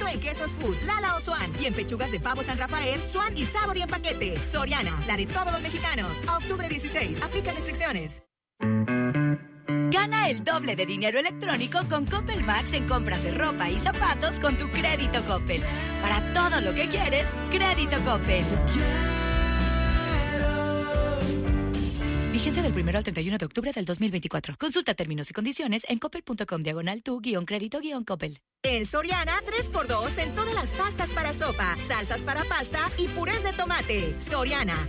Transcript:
en quesos Food, Lala o Swan. Y en pechugas de pavo San Rafael, Swan y Sabor y en paquete. Soriana, la de todos los mexicanos. A octubre 16. Aplica restricciones. Gana el doble de dinero electrónico con Coppel Max en compras de ropa y zapatos con tu crédito Coppel. Para todo lo que quieres, crédito Coppel. Vigencia del 1 al 31 de octubre del 2024. Consulta términos y condiciones en coppel.com/tu-crédito-coppel. En Soriana, 3x2 en todas las pastas para sopa, salsas para pasta y purés de tomate. Soriana,